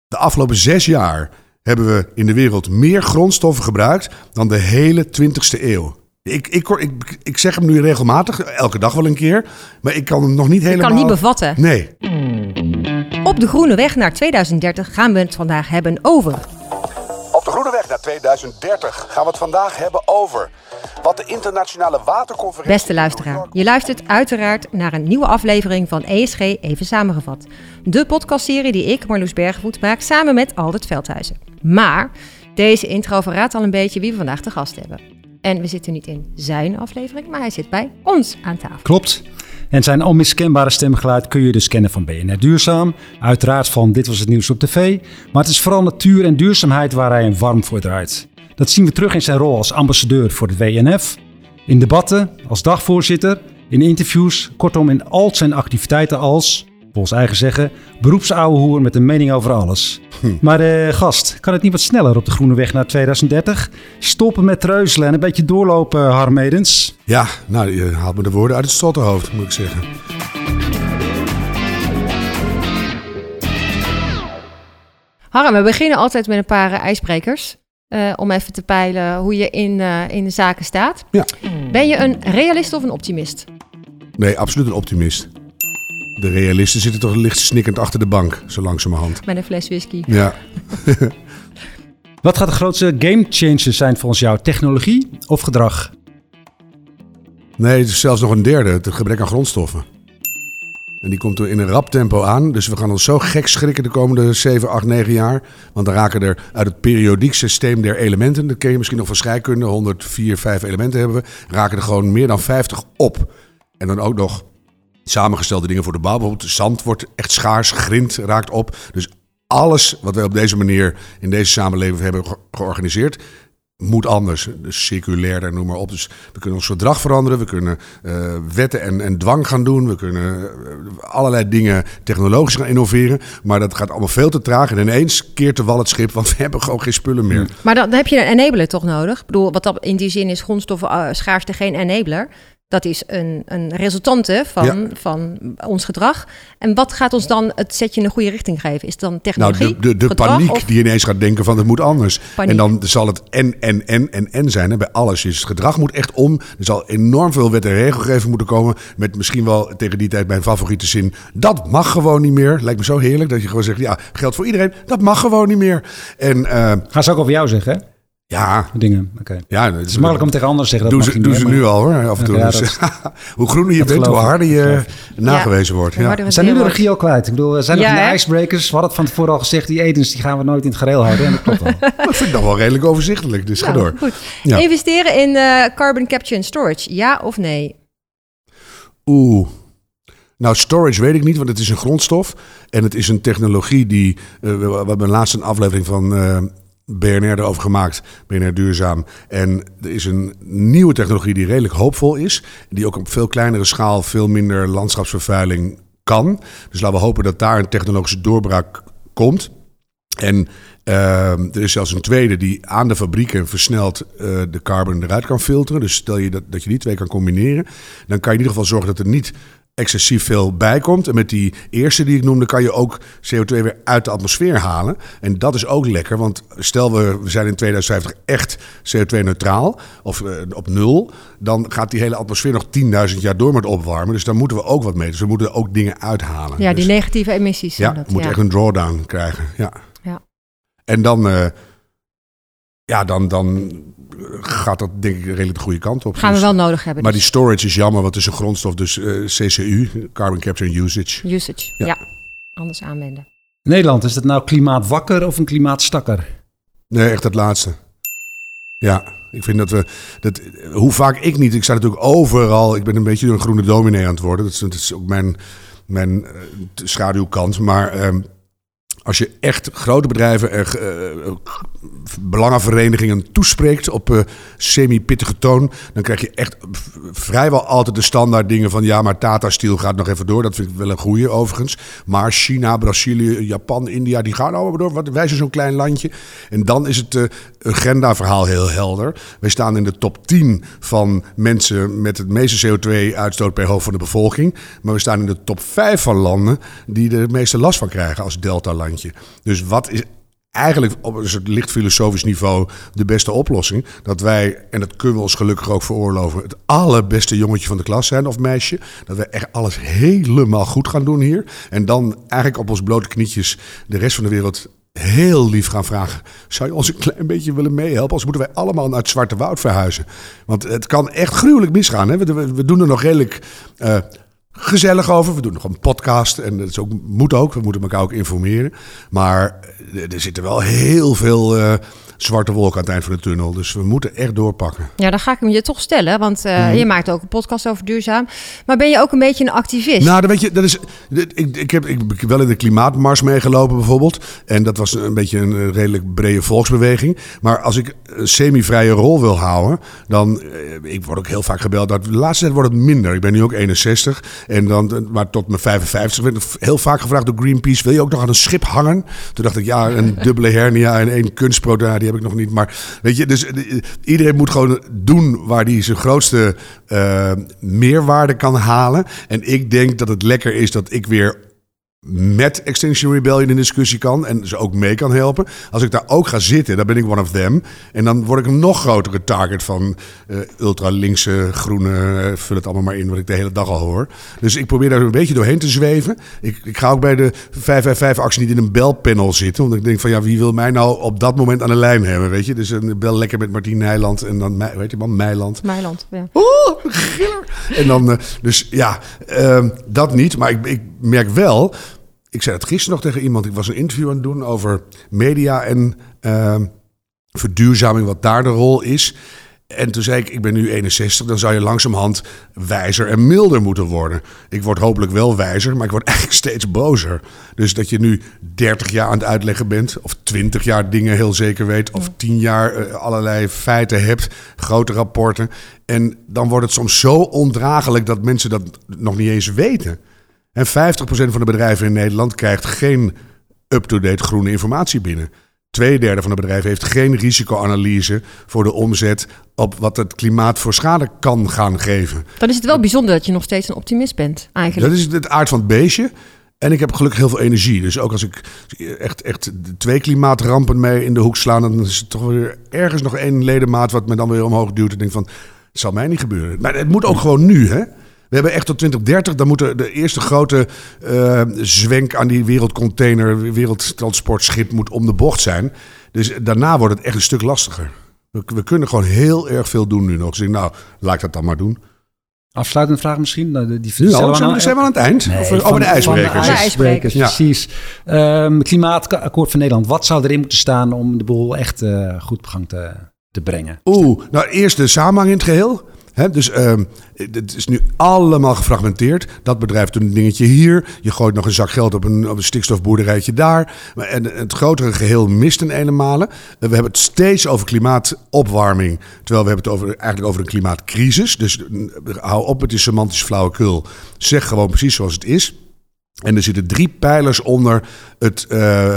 De afgelopen 6 jaar hebben we in de wereld meer grondstoffen gebruikt dan de hele 20e eeuw. Ik zeg hem nu regelmatig, elke dag wel een keer, maar ik kan hem nog niet helemaal... Ik kan het niet bevatten. Nee. Op de groene weg naar 2030 gaan we het vandaag hebben over... Op de groene weg naar 2030 gaan we het vandaag hebben over wat de internationale waterconferentie... Beste luisteraar, je luistert uiteraard naar een nieuwe aflevering van ESG Even Samengevat. De podcastserie die ik, Marloes Bergvoet, maak samen met Aldert Veldhuizen. Maar deze intro verraadt al een beetje wie we vandaag te gast hebben. En we zitten niet in zijn aflevering, maar hij zit bij ons aan tafel. Klopt. En zijn onmiskenbare stemgeluid kun je dus kennen van BNR Duurzaam. Uiteraard van Dit Was Het Nieuws op tv. Maar het is vooral natuur en duurzaamheid waar hij een warm voor draait. Dat zien we terug in zijn rol als ambassadeur voor het WNF. In debatten, als dagvoorzitter, in interviews. Kortom in al zijn activiteiten als, volgens eigen zeggen, beroepsouwehoer met een mening over alles. Maar gast, kan het niet wat sneller op de groene weg naar 2030? Stoppen met treuzelen en een beetje doorlopen, Harm Edens. Ja, nou, je haalt me de woorden uit het stotterhoofd, moet ik zeggen. Harm, we beginnen altijd met een paar ijsbrekers. Om even te peilen hoe je in de zaken staat. Ja. Ben je een realist of een optimist? Nee, absoluut een optimist. De realisten zitten toch licht snikkend achter de bank, zo langzamerhand. Met een fles whisky. Ja. Wat gaat de grootste gamechanger zijn volgens jou? Technologie of gedrag? Nee, het is zelfs nog een derde, het gebrek aan grondstoffen. En die komt er in een rap tempo aan. Dus we gaan ons zo gek schrikken de komende 7, 8, 9 jaar. Want dan raken er uit het periodiek systeem der elementen... dat ken je misschien nog van scheikunde, 104, 5 elementen hebben we... raken er gewoon meer dan 50 op. En dan ook nog samengestelde dingen voor de bouw. Bijvoorbeeld zand wordt echt schaars, grind raakt op. Dus alles wat wij op deze manier in deze samenleving hebben georganiseerd... moet anders, dus circulair, noem maar op. Dus we kunnen ons gedrag veranderen, we kunnen wetten en dwang gaan doen. We kunnen allerlei dingen technologisch gaan innoveren. Maar dat gaat allemaal veel te traag. En ineens keert de wal het schip, want we hebben gewoon geen spullen meer. Maar dan heb je een enabler toch nodig? Ik bedoel, wat dat in die zin is grondstoffen schaarste geen enabler. Dat is een resultante van ons gedrag. En wat gaat ons dan het setje in de goede richting geven? Is het dan technologie? Nou, de paniek of... die ineens gaat denken van het moet anders. Paniek. En dan zal het en zijn. Hè? Bij alles is het gedrag moet echt om. Er zal enorm veel wet en regelgeving moeten komen. Met misschien wel tegen die tijd mijn favoriete zin. Dat mag gewoon niet meer. Lijkt me zo heerlijk dat je gewoon zegt, ja, geldt voor iedereen. Dat mag gewoon niet meer. En Gaan ze ook over jou zeggen, hè? Ja. Dingen, oké. Ja, het is makkelijk om tegen anderen te zeggen. Dat doen ze nu al, hoor, af en toe. Ja, dus, hoe groener je bent, hoe harder je nagewezen wordt. Ja. We zijn nu de regie al kwijt. Ik bedoel, zijn er die icebreakers? We hadden het van tevoren al gezegd, die etens die gaan we nooit in het gereel houden. En dat klopt wel. Dat vind ik nog wel redelijk overzichtelijk, dus ga door. Goed. Ja. Investeren in carbon capture and storage, ja of nee? Nou, storage weet ik niet, want het is een grondstof. En het is een technologie die... we hebben laatst een aflevering van... BNR erover gemaakt, BNR Duurzaam. En er is een nieuwe technologie die redelijk hoopvol is. Die ook op veel kleinere schaal veel minder landschapsvervuiling kan. Dus laten we hopen dat daar een technologische doorbraak komt. En er is zelfs een tweede die aan de fabrieken versneld de carbon eruit kan filteren. Dus stel je dat je die twee kan combineren. Dan kan je in ieder geval zorgen dat er niet excessief veel bijkomt. En met die eerste die ik noemde kan je ook CO2 weer uit de atmosfeer halen. En dat is ook lekker, want stel we zijn in 2050 echt CO2-neutraal of op nul, dan gaat die hele atmosfeer nog 10.000 jaar door met opwarmen. Dus dan moeten we ook wat mee. Dus we moeten ook dingen uithalen. Ja, dus, die negatieve emissies. Ja, we moeten echt een drawdown krijgen. Ja. En dan gaat dat denk ik redelijk de goede kant op. Gaan we wel nodig hebben. Maar die storage is jammer, want het is een grondstof, dus CCU, Carbon Capture and Usage. Usage, ja. Anders aanwenden. Nederland, is dat nou klimaatwakker of een klimaatstakker? Nee, echt het laatste. Ja, ik vind dat hoe vaak ik niet, ik sta natuurlijk overal, ik ben een beetje een groene dominee aan het worden. Dat is ook mijn schaduwkant, maar... Als je echt grote bedrijven en belangenverenigingen toespreekt op semi-pittige toon, dan krijg je echt vrijwel altijd de standaard dingen van ja, maar Tata Steel gaat nog even door. Dat vind ik wel een goeie overigens. Maar China, Brazilië, Japan, India, die gaan allemaal door. Wij zijn zo'n klein landje. En dan is het agenda-verhaal heel helder. Wij staan in de top 10 van mensen met het meeste CO2-uitstoot per hoofd van de bevolking. Maar we staan in de top 5 van landen die er de meeste last van krijgen als delta-landje. eilandje. Dus wat is eigenlijk op een soort licht filosofisch niveau de beste oplossing? Dat wij, en dat kunnen we ons gelukkig ook veroorloven, het allerbeste jongetje van de klas zijn of meisje. Dat we echt alles helemaal goed gaan doen hier. En dan eigenlijk op ons blote knietjes de rest van de wereld heel lief gaan vragen: zou je ons een klein beetje willen meehelpen? Anders moeten wij allemaal naar het Zwarte Woud verhuizen. Want het kan echt gruwelijk misgaan. Hè? We doen er nog redelijk gezellig over. We doen nog een podcast en dat is ook, moet ook. We moeten elkaar ook informeren. Maar er zitten wel heel veel zwarte wolken aan het eind van de tunnel. Dus we moeten echt doorpakken. Ja, dan ga ik hem je toch stellen. Want je maakt ook een podcast over duurzaam. Maar ben je ook een beetje een activist? Nou, dan weet je, dat is, ik heb wel in de klimaatmars meegelopen bijvoorbeeld. En dat was een beetje een redelijk brede volksbeweging. Maar als ik een semi-vrije rol wil houden, dan... ik word ook heel vaak gebeld. De laatste tijd wordt het minder. Ik ben nu ook 61. En dan, maar tot mijn 55 werd ik heel vaak gevraagd door Greenpeace: wil je ook nog aan een schip hangen? Toen dacht ik, ja, een dubbele hernia en 1 kunstprothese, die heb ik nog niet. Maar weet je, dus iedereen moet gewoon doen waar hij zijn grootste meerwaarde kan halen. En ik denk dat het lekker is dat ik weer met Extinction Rebellion in discussie kan en ze ook mee kan helpen. Als ik daar ook ga zitten, dan ben ik one of them. En dan word ik een nog grotere target van ultra-linkse, groene, vul het allemaal maar in wat ik de hele dag al hoor. Dus ik probeer daar een beetje doorheen te zweven. Ik ga ook bij de 555-actie niet in een belpanel zitten. Want ik denk van, ja, wie wil mij nou op dat moment aan de lijn hebben, weet je? Dus een bel lekker met Martien Nijland en dan, weet je man, Meiland. Meiland, ja. Oeh, giller! En dan, dus ja, dat niet. Maar ik merk wel... Ik zei het gisteren nog tegen iemand. Ik was een interview aan het doen over media en verduurzaming, wat daar de rol is. En toen zei ik ben nu 61, dan zou je langzamerhand wijzer en milder moeten worden. Ik word hopelijk wel wijzer, maar ik word eigenlijk steeds bozer. Dus dat je nu 30 jaar aan het uitleggen bent, of 20 jaar dingen heel zeker weet, of 10 jaar allerlei feiten hebt, grote rapporten. En dan wordt het soms zo ondraaglijk dat mensen dat nog niet eens weten. En 50% van de bedrijven in Nederland krijgt geen up-to-date groene informatie binnen. 2/3 van de bedrijven heeft geen risicoanalyse voor de omzet op wat het klimaat voor schade kan gaan geven. Dan is het wel bijzonder dat je nog steeds een optimist bent, eigenlijk. Dat is het aard van het beestje. En ik heb gelukkig heel veel energie. Dus ook als ik echt 2 klimaatrampen mee in de hoek slaan, dan is het toch weer ergens nog 1 ledemaat wat me dan weer omhoog duwt. En denk van, het zal mij niet gebeuren. Maar het moet ook gewoon nu, hè? We hebben echt tot 2030, dan moet de eerste grote zwenk aan die wereldcontainer, wereldtransportschip moet om de bocht zijn. Dus daarna wordt het echt een stuk lastiger. We kunnen gewoon heel erg veel doen nu nog. Dus ik denk, nou, laat ik dat dan maar doen. Afsluitende vraag misschien? Zijn we aan het eind? Nee, over de ijsbrekers. De ijsbrekers, ja. Precies. Klimaatakkoord van Nederland. Wat zou erin moeten staan om de boel echt goed op gang te brengen? Nou eerst de samenhang in het geheel. Dus het is nu allemaal gefragmenteerd. Dat bedrijf doet een dingetje hier. Je gooit nog een zak geld op een stikstofboerderijtje daar. En het grotere geheel mist een ene. We hebben het steeds over klimaatopwarming. Terwijl we hebben het eigenlijk over een klimaatcrisis. Dus hou op met die semantisch flauwekul. Zeg gewoon precies zoals het is. En er zitten 3 pijlers onder het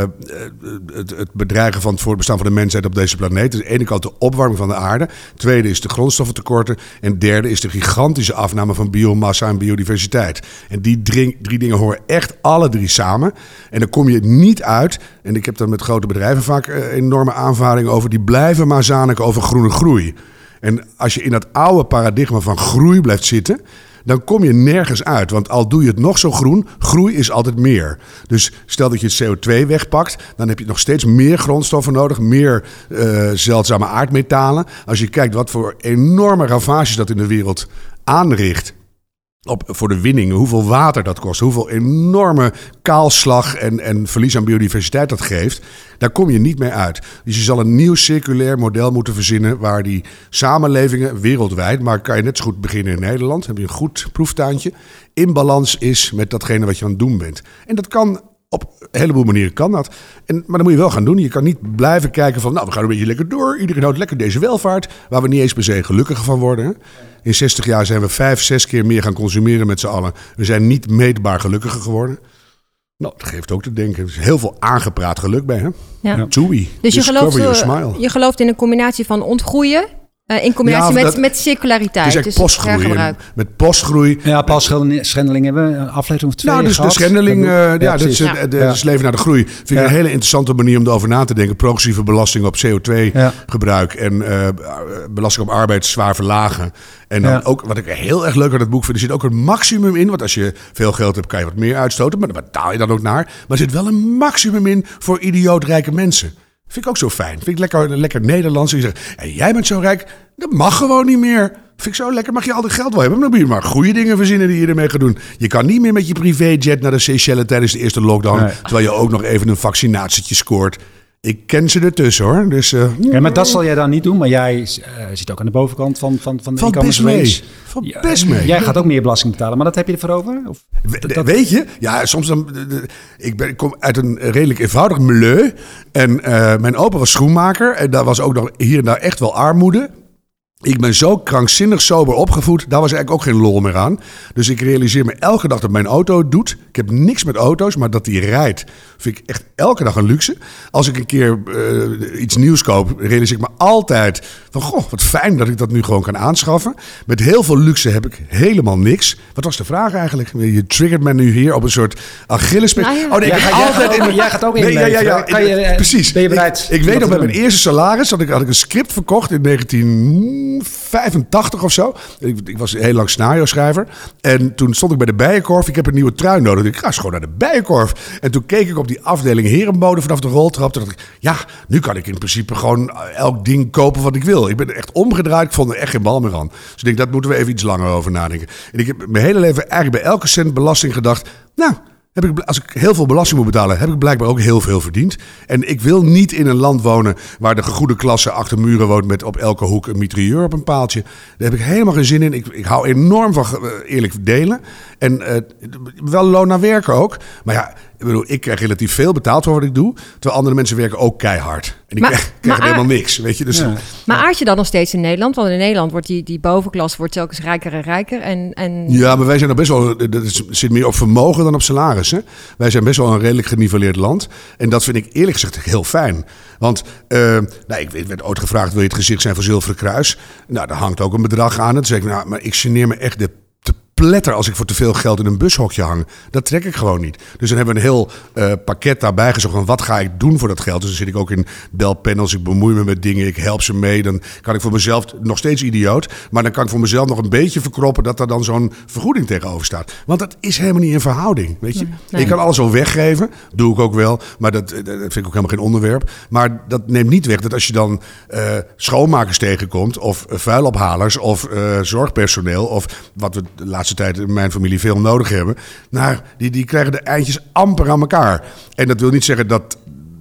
bedreigen van het voortbestaan van de mensheid op deze planeet. Dus aan de ene kant de opwarming van de aarde. Tweede is de grondstoffentekorten. En derde is de gigantische afname van biomassa en biodiversiteit. En die 3 dingen horen echt alle 3 samen. En dan kom je niet uit. En ik heb daar met grote bedrijven vaak enorme aanvaringen over. Die blijven maar zaniken over groene groei. En als je in dat oude paradigma van groei blijft zitten, dan kom je nergens uit. Want al doe je het nog zo groen, groei is altijd meer. Dus stel dat je het CO2 wegpakt, dan heb je nog steeds meer grondstoffen nodig, meer zeldzame aardmetalen. Als je kijkt wat voor enorme ravages dat in de wereld aanricht voor de winning, hoeveel water dat kost, hoeveel enorme kaalslag en verlies aan biodiversiteit dat geeft, daar kom je niet meer uit. Dus je zal een nieuw circulair model moeten verzinnen waar die samenlevingen wereldwijd, maar kan je net zo goed beginnen in Nederland, heb je een goed proeftuintje, in balans is met datgene wat je aan het doen bent. En dat kan op een heleboel manieren kan dat. Maar dat moet je wel gaan doen. Je kan niet blijven kijken van, nou, we gaan een beetje lekker door. Iedereen houdt lekker deze welvaart, waar we niet eens per se gelukkiger van worden. Hè? In 60 jaar zijn we 5-6 keer meer gaan consumeren met z'n allen. We zijn niet meetbaar gelukkiger geworden. Nou, dat geeft ook te denken. Er is heel veel aangepraat geluk bij, hè? Ja. Tui. Dus je gelooft in een combinatie van ontgroeien, In combinatie met circulariteit. Het is echt postgroei. Met postgroei. Ja, schendeling hebben we een aflevering of 2 gehad. Dus de schendeling, dat is leven naar de groei. Vind ik een hele interessante manier om erover na te denken. Progressieve belasting op CO2-gebruik en belasting op arbeid zwaar verlagen. En dan ook, wat ik heel erg leuk aan het boek vind, er zit ook een maximum in. Want als je veel geld hebt, kan je wat meer uitstoten. Maar daar betaal je dan ook naar. Maar er zit wel een maximum in voor idioot rijke mensen. Vind ik ook zo fijn. Vind ik lekker Nederlands. En je zegt, jij bent zo rijk, dat mag gewoon niet meer. Vind ik zo lekker. Mag je al het geld wel hebben? Dan moet je maar goede dingen verzinnen die je ermee gaat doen. Je kan niet meer met je privéjet naar de Seychelles tijdens de eerste lockdown. Nee. Terwijl je ook nog even een vaccinatietje scoort. Ik ken ze ertussen hoor. Dus, maar dat zal jij dan niet doen. Maar jij zit ook aan de bovenkant van de e-commerce range. Van best mee. Jij gaat ook meer belasting betalen. Maar dat heb je ervoor over? Of, weet je? Ja, soms dan... Ik kom uit een redelijk eenvoudig milieu. En mijn opa was schoenmaker. En daar was ook nog hier en daar echt wel armoede. Ik ben zo krankzinnig sober opgevoed, daar was eigenlijk ook geen lol meer aan. Dus ik realiseer me elke dag dat mijn auto het doet. Ik heb niks met auto's, maar dat die rijdt, vind ik echt elke dag een luxe. Als ik een keer iets nieuws koop, realiseer ik me altijd van... Goh, wat fijn dat ik dat nu gewoon kan aanschaffen. Met heel veel luxe heb ik helemaal niks. Wat was de vraag eigenlijk? Je triggert me nu hier op een soort Achillespees. Jij gaat ook in. Precies. Ben je bereid? Ik weet nog, met mijn eerste salaris had ik een script verkocht in 1985 of zo. Ik was heel lang scenario-schrijver. En toen stond ik bij de Bijenkorf. Ik heb een nieuwe trui nodig. Ik ga eens gewoon naar de Bijenkorf. En toen keek ik op die afdeling herenmode vanaf de roltrap. Toen dacht ik, ja, nu kan ik in principe gewoon elk ding kopen wat ik wil. Ik ben echt omgedraaid. Ik vond er echt geen bal meer aan. Dus ik denk, dat moeten we even iets langer over nadenken. En ik heb mijn hele leven eigenlijk bij elke cent belasting gedacht... Nou, als ik heel veel belasting moet betalen, heb ik blijkbaar ook heel veel verdiend. En ik wil niet in een land wonen waar de gegoede klasse achter muren woont met op elke hoek een mitrailleur op een paaltje. Daar heb ik helemaal geen zin in. Ik hou enorm van eerlijk delen. En wel loon naar werken ook. Maar ja, ik krijg relatief veel betaald voor wat ik doe. Terwijl andere mensen werken ook keihard. En die krijgen helemaal niks, weet je. Dus, ja. Maar aard je dan nog steeds in Nederland? Want in Nederland wordt die bovenklasse wordt telkens rijker en rijker. Ja, maar wij zijn er best wel... Het zit meer op vermogen dan op salaris. Hè? Wij zijn best wel een redelijk geniveleerd land. En dat vind ik eerlijk gezegd heel fijn. Want ik werd ooit gevraagd... wil je het gezicht zijn van Zilveren Kruis? Nou, daar hangt ook een bedrag aan. En toen zei ik, maar ik geneer me echt de pletter als ik voor te veel geld in een bushokje hang. Dat trek ik gewoon niet. Dus dan hebben we een heel pakket daarbij gezocht van wat ga ik doen voor dat geld. Dus dan zit ik ook in belpanels, ik bemoei me met dingen, ik help ze mee. Dan kan ik voor mezelf, nog steeds idioot, maar dan kan ik voor mezelf nog een beetje verkroppen dat er dan zo'n vergoeding tegenover staat. Want dat is helemaal niet in verhouding, weet je. Nee. Ik kan alles wel weggeven, doe ik ook wel, maar dat vind ik ook helemaal geen onderwerp. Maar dat neemt niet weg dat als je dan schoonmakers tegenkomt of vuilophalers of zorgpersoneel of wat we de laatste tijd in mijn familie veel nodig hebben. Nou, die krijgen de eindjes amper aan elkaar. En dat wil niet zeggen dat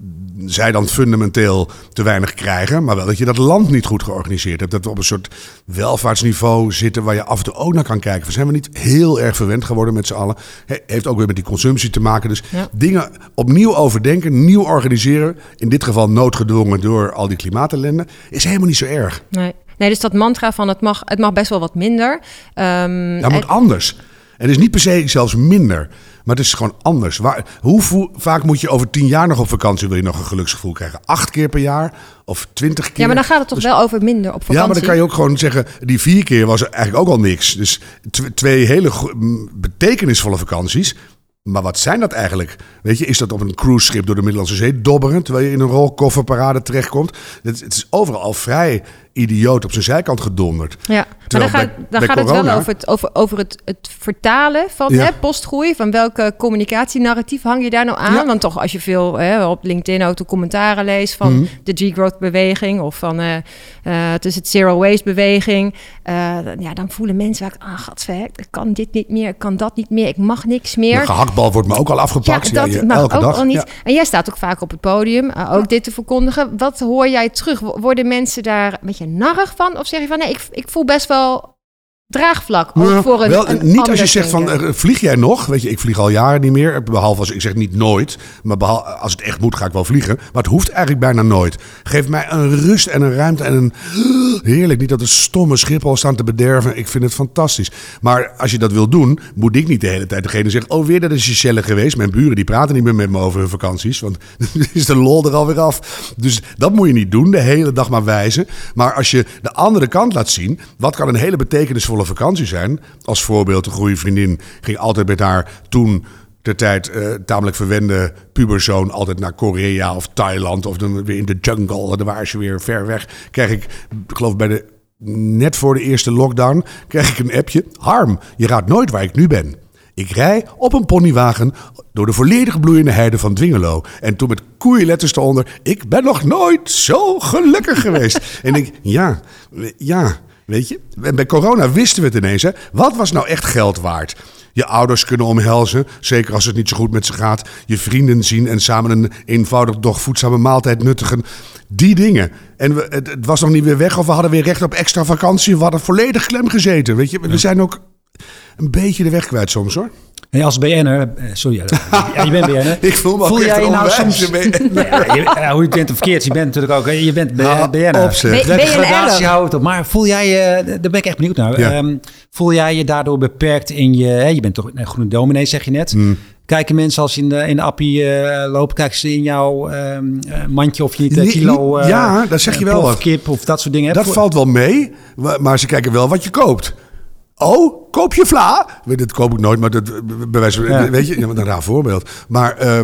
zij dan fundamenteel te weinig krijgen, maar wel dat je dat land niet goed georganiseerd hebt. Dat we op een soort welvaartsniveau zitten waar je af en toe ook naar kan kijken. We zijn we niet heel erg verwend geworden met z'n allen. Heeft ook weer met die consumptie te maken. Dus dingen opnieuw overdenken, nieuw organiseren. In dit geval noodgedwongen door al die klimaatellende. Is helemaal niet zo erg. Nee, dus dat mantra van het mag best wel wat minder. Het moet anders. Het is niet per se zelfs minder, maar het is gewoon anders. Hoe vaak moet je over 10 jaar nog op vakantie, wil je nog een geluksgevoel krijgen? 8 keer per jaar of 20 keer? Ja, maar dan gaat het toch wel over minder op vakantie? Ja, maar dan kan je ook gewoon zeggen, die 4 keer was er eigenlijk ook al niks. Dus 2 hele betekenisvolle vakanties. Maar wat zijn dat eigenlijk? Weet je, is dat op een cruiseschip door de Middellandse Zee dobberen, terwijl je in een rolkofferparade terechtkomt? Het is overal vrij idioot op zijn zijkant gedonderd. Ja, maar dan gaat het wel over het vertalen van postgroei. Van welke communicatienarratief hang je daar nou aan? Ja. Want toch als je veel op LinkedIn ook de commentaren leest van de Degrowth-beweging of van het is het Zero Waste-beweging. Dan voelen mensen vaak, ik kan dit niet meer, ik kan dat niet meer, ik mag niks meer. De gehaktbal wordt me ook al afgepakt. Ja, dat mag elke ook dag. Al niet. Ja. En jij staat ook vaak op het podium, ook dit te verkondigen. Wat hoor jij terug? Worden mensen daar een beetje narrig van? Of zeg je van, nee, ik voel best wel draagvlak ook voor een niet als je zegt van, vlieg jij nog? Weet je, ik vlieg al jaren niet meer. Behalve als ik zeg niet nooit. Maar als het echt moet, ga ik wel vliegen. Maar het hoeft eigenlijk bijna nooit. Geef mij een rust en een ruimte en een... Heerlijk, niet dat een stomme Schiphol staan te bederven. Ik vind het fantastisch. Maar als je dat wil doen, moet ik niet de hele tijd degene zeggen... Oh, weer dat is Seychelles geweest. Mijn buren die praten niet meer met me over hun vakanties. Want dan is de lol er alweer af. Dus dat moet je niet doen, de hele dag maar wijzen. Maar als je de andere kant laat zien... Wat kan een hele betekenisvolle vakantie zijn? Als voorbeeld, een goede vriendin ging altijd met haar toen... ter tijd tamelijk verwende puberzoon altijd naar Korea of Thailand... of dan weer in de jungle, dan waren ze weer ver weg. Krijg ik geloof net voor de eerste lockdown... krijg ik een appje. Harm, je raadt nooit waar ik nu ben. Ik rij op een ponywagen door de volledig bloeiende heide van Dwingelo. En toen met koeienletters eronder... Ik ben nog nooit zo gelukkig geweest. En ik, ja... Weet je, bij corona wisten we het ineens. Hè? Wat was nou echt geld waard? Je ouders kunnen omhelzen, zeker als het niet zo goed met ze gaat. Je vrienden zien en samen een eenvoudig, doch voedzame maaltijd nuttigen. Die dingen. En het was nog niet weer weg of we hadden weer recht op extra vakantie. We hadden volledig klem gezeten. Weet je, we zijn ook een beetje de weg kwijt soms, hoor. En als BN'er, sorry, je bent BN'er. Ik voel me ook echt een onwijze BN'er. Hoe je bent of verkeerd, je bent natuurlijk ook, je bent BN'er. Welke gradatie houdt op. Maar voel jij je, daar ben ik echt benieuwd naar. Ja. Voel jij je daardoor beperkt in je bent toch een groene dominee, zeg je net. Kijken mensen als je in de appie loopt, kijken ze in jouw mandje of je niet kilo... ja, dat zeg je wel wat. Kip of dat soort dingen. Dat valt wel mee, maar ze kijken wel wat je koopt. Oh, koop je vla? Dat koop ik nooit, maar dat weet je, wat een raar voorbeeld. Maar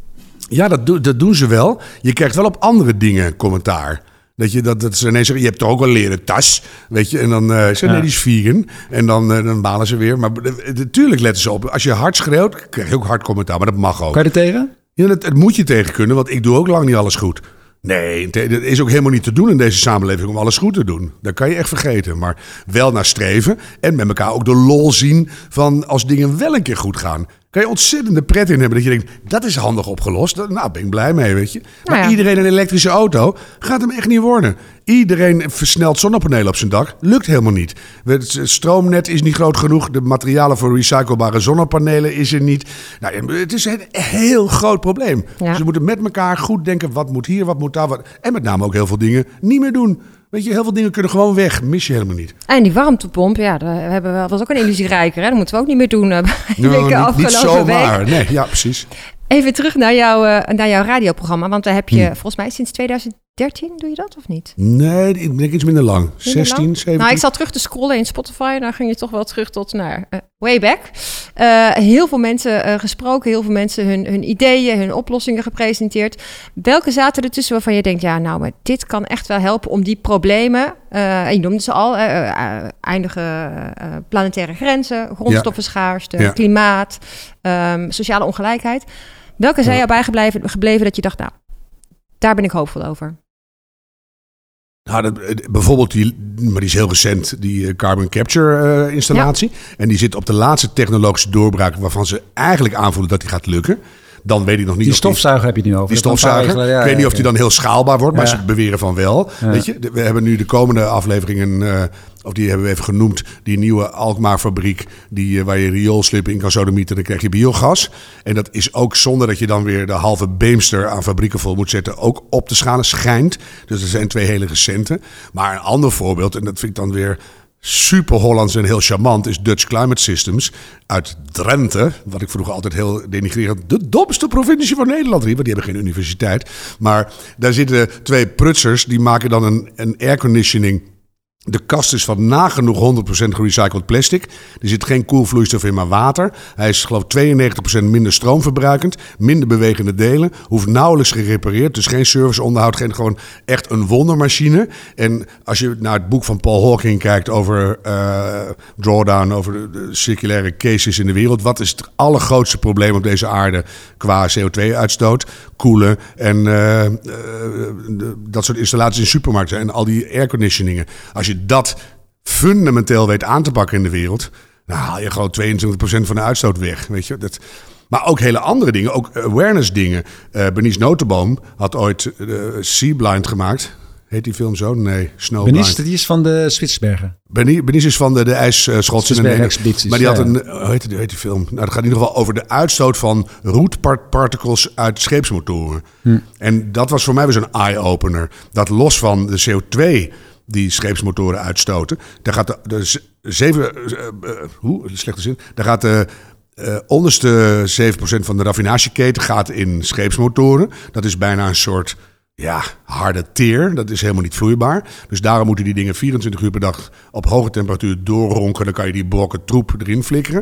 dat doen ze wel. Je krijgt wel op andere dingen commentaar. Dat ze ineens zeggen, je hebt toch ook een leren tas, weet je. En dan zeggen nee, die is vegan. En dan balen ze weer. Maar natuurlijk letten ze op. Als je hard schreeuwt, krijg je ook hard commentaar. Maar dat mag ook. Kan je er tegen? Ja, het moet je tegen kunnen, want ik doe ook lang niet alles goed. Nee, dat is ook helemaal niet te doen in deze samenleving om alles goed te doen. Dat kan je echt vergeten. Maar wel naar streven en met elkaar ook de lol zien van als dingen wel een keer goed gaan. Kan je ontzettende pret in hebben dat je denkt, dat is handig opgelost. Nou, ben ik blij mee, weet je. Maar iedereen een elektrische auto gaat hem echt niet worden. Iedereen versnelt zonnepanelen op zijn dak. Lukt helemaal niet. Het stroomnet is niet groot genoeg. De materialen voor recyclebare zonnepanelen is er niet. Nou, het is een heel groot probleem. Ja. Dus we moeten met elkaar goed denken, wat moet hier, wat moet daar. En met name ook heel veel dingen niet meer doen. Weet je, heel veel dingen kunnen gewoon weg. Mis je helemaal niet. En die warmtepomp, dat was ook een illusierijker. Hè? Dat moeten we ook niet meer doen. Niet zomaar. Nee, ja, precies. Even terug naar jouw radioprogramma. Want daar heb je volgens mij sinds 2013, doe je dat of niet? Nee, ik denk iets minder lang. 16, 17. Nou, ik zat terug te scrollen in Spotify. Daar ging je toch wel terug tot way back. Heel veel mensen gesproken. Heel veel mensen hun ideeën, hun oplossingen gepresenteerd. Welke zaten er tussen waarvan je denkt, maar dit kan echt wel helpen om die problemen... en je noemde ze al, eindige planetaire grenzen, grondstoffenschaarste, klimaat, sociale ongelijkheid. Welke zijn jou bijgebleven dat je dacht, daar ben ik hoopvol over? Nou, bijvoorbeeld maar die is heel recent, die carbon capture installatie. Ja. En die zit op de laatste technologische doorbraak waarvan ze eigenlijk aanvoelen dat die gaat lukken. Dan weet ik nog niet. Die stofzuiger heb je het nu over. Die stofzuiger. Ik weet niet of die dan heel schaalbaar wordt, maar ze beweren van wel. Ja. Weet je, we hebben nu de komende afleveringen, of die hebben we even genoemd, die nieuwe Alkmaar-fabriek, waar je rioolslippen in kan sodemieten, dan krijg je biogas. En dat is ook zonder dat je dan weer de halve Beemster aan fabrieken vol moet zetten, ook op te schalen, schijnt. Dus dat zijn 2 hele recente. Maar een ander voorbeeld, en dat vind ik dan weer super Hollands en heel charmant, is Dutch Climate Systems uit Drenthe. Wat ik vroeger altijd heel denigrerend, de domste provincie van Nederland riep, want die hebben geen universiteit. Maar daar zitten 2 prutsers, die maken dan een airconditioning. De kast is van nagenoeg 100% gerecycled plastic. Er zit geen koelvloeistof in, maar water. Hij is geloof ik 92% minder stroomverbruikend. Minder bewegende delen. Hoeft nauwelijks gerepareerd. Dus geen serviceonderhoud. Gewoon echt een wondermachine. En als je naar het boek van Paul Hawking kijkt over drawdown, over de circulaire cases in de wereld. Wat is het allergrootste probleem op deze aarde qua CO2-uitstoot? Koelen en dat soort installaties in supermarkten. En al die airconditioningen. Als je dat fundamenteel weet aan te pakken in de wereld, dan haal je gewoon 22% van de uitstoot weg. Weet je? Maar ook hele andere dingen, ook awareness dingen. Bernice Notenboom had ooit Sea Blind gemaakt. Heet die film zo? Nee, Snowblind. Benice, die is van de Spitsbergen. Benice is van de ijsschotsen. Maar die had hoe heet die film? Nou, dat gaat in ieder geval over de uitstoot van roetparticles uit scheepsmotoren. En dat was voor mij weer zo'n eye-opener. Dat los van de CO2 die scheepsmotoren uitstoten, daar gaat daar gaat de onderste 7% van de raffinageketen gaat in scheepsmotoren. Dat is bijna een soort harde teer. Dat is helemaal niet vloeibaar. Dus daarom moeten die dingen 24 uur per dag op hoge temperatuur doorronken. Dan kan je die brokken troep erin flikkeren.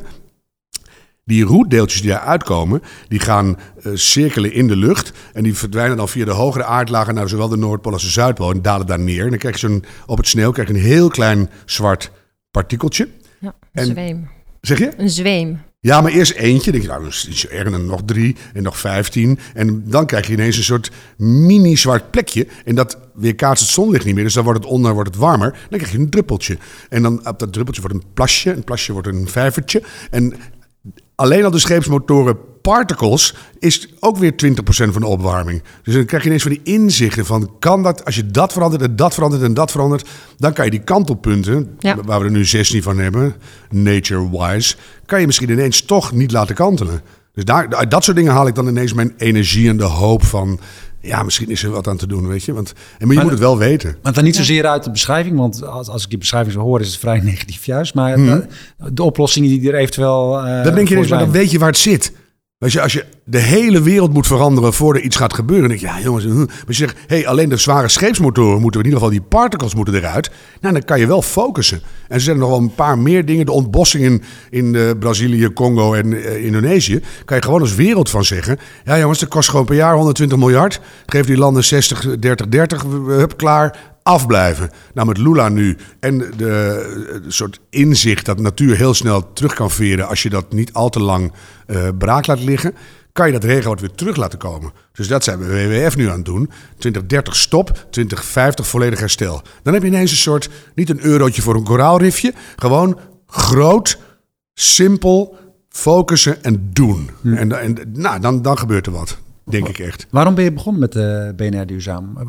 Die roetdeeltjes die daaruit komen, die gaan cirkelen in de lucht. En die verdwijnen dan via de hogere aardlagen naar zowel de Noordpool als de Zuidpool. En dalen daar neer. En dan krijg je op het sneeuw een heel klein zwart partikeltje. Ja, een zweem. Zeg je? Een zweem. Ja, maar eerst eentje. Dan denk je, nou, is er en nog 3 en nog 15. En dan krijg je ineens een soort mini-zwart plekje. En dat weerkaatst het zonlicht niet meer. Dus dan wordt het warmer. Dan krijg je een druppeltje. En dan op dat druppeltje wordt een plasje. Een plasje wordt een vijvertje. En alleen al de scheepsmotoren particles is ook weer 20% van de opwarming. Dus dan krijg je ineens van die inzichten van, kan dat, als je dat verandert en dat verandert en dat verandert, dan kan je die kantelpunten, waar we er nu 16 van hebben, nature-wise, kan je misschien ineens toch niet laten kantelen. Dus dat soort dingen haal ik dan ineens mijn energie en de hoop van, misschien is er wat aan te doen, weet je. Maar je moet het wel weten. Maar dan niet zozeer uit de beschrijving, want als ik die beschrijving zo hoor, is het vrij negatief juist. Maar de oplossingen die er eventueel dan denk je ineens, maar dan weet je waar het zit. Weet je, als je de hele wereld moet veranderen voordat iets gaat gebeuren, dan denk je, jongens, maar je zegt, alleen de zware scheepsmotoren moeten, in ieder geval die particles moeten eruit. Nou, dan kan je wel focussen. En er zijn nog wel een paar meer dingen. De ontbossing in Brazilië, Congo en Indonesië, kan je gewoon als wereld van zeggen, jongens, dat kost gewoon per jaar 120 miljard. Geef die landen 60, 30, 30, hup, klaar. Afblijven. Nou, met Lula nu en de soort inzicht dat natuur heel snel terug kan veren als je dat niet al te lang braak laat liggen, kan je dat regenwoud weer terug laten komen. Dus dat zijn we WWF nu aan het doen. 2030 stop, 2050 volledig herstel. Dan heb je ineens een soort, niet een eurotje voor een koraalrifje, gewoon groot, simpel, focussen en doen. En dan gebeurt er wat. Denk ik echt. Waarom ben je begonnen met BNR Duurzaam?